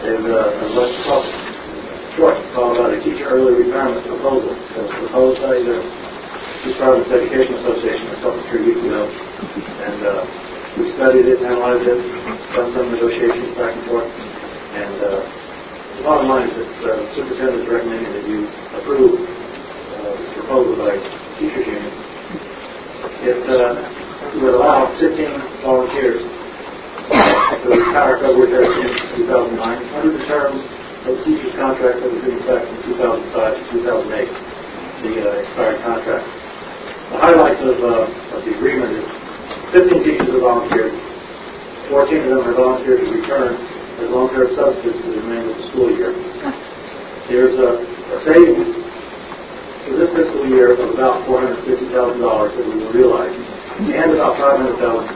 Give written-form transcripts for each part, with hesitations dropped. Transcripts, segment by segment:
is what's called short, called a teacher early retirement proposal. It was proposed by the East Providence Education Association a couple 3 weeks ago, and we studied it, analyzed it, done some negotiations back and forth, and the bottom line is that the superintendent is recommending that you approve this proposal by teachers union. It would allow 15 volunteers to retire February 13, 2009, under the terms of the teacher's contract that was in effect from 2005 to 2008, the expired contract. The highlights of the agreement is 15 teachers have volunteered, 14 of them have volunteered to return as long-term substitutes for the remainder of the school year. There's a savings for this fiscal year of about $450,000 that we will realize, and about $500,000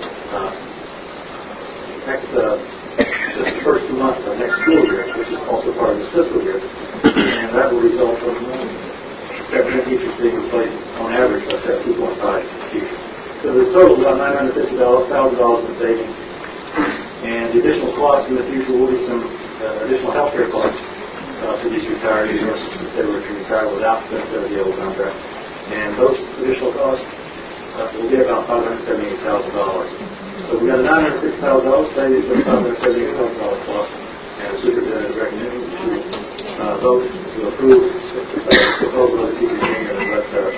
the first 2 months of next school year, which is also part of this fiscal year, and that will result from 17 teachers being replaced on average by 2.5 teachers. So the total is about $950,000 in savings, and the additional costs in the future will be some additional health care costs for these retirees nurses if they were to retire without the benefit of the old contract, and those additional costs will be about $578,000. So we got a $950,000 savings of $578,000 cost, and the superintendent is recommending that you vote to approve the proposal of the teachers union and let